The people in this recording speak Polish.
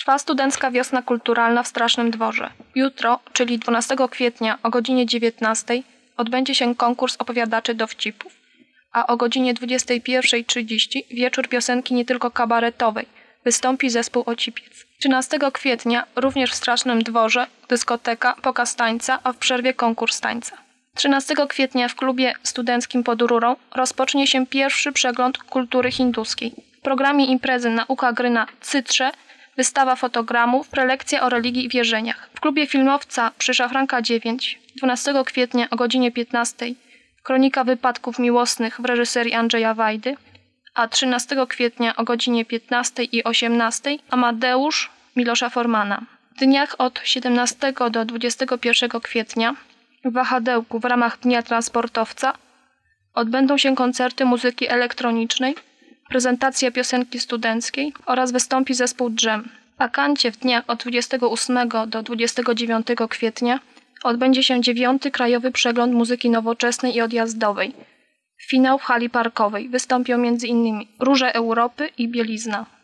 Trwa Studencka Wiosna Kulturalna w Strasznym Dworze. Jutro, czyli 12 kwietnia o godzinie 19, odbędzie się konkurs opowiadaczy dowcipów, a o godzinie 21:30 wieczór piosenki nie tylko kabaretowej. Wystąpi zespół Ocipiec. 13 kwietnia również w Strasznym Dworze dyskoteka, pokaz tańca, a w przerwie konkurs tańca. 13 kwietnia w klubie studenckim pod Rurą rozpocznie się pierwszy przegląd kultury hinduskiej. W programie imprezy nauka gry na cytrze, wystawa fotogramów, prelekcja o religii i wierzeniach. W klubie filmowca przy Szafranka 9 12 kwietnia o godzinie 15 kronika wypadków miłosnych w reżyserii Andrzeja Wajdy, a 13 kwietnia o godzinie 15 i 18 Amadeusz Milosza Formana. W dniach od 17 do 21 kwietnia w Wahadełku w ramach Dnia Transportowca odbędą się koncerty muzyki elektronicznej, prezentacja piosenki studenckiej oraz wystąpi zespół Dżem. W Akancie w dniach od 28 do 29 kwietnia odbędzie się 9. Krajowy Przegląd Muzyki Nowoczesnej i Odjazdowej. Finał w hali parkowej. Wystąpią m.in. Róże Europy i Bielizna.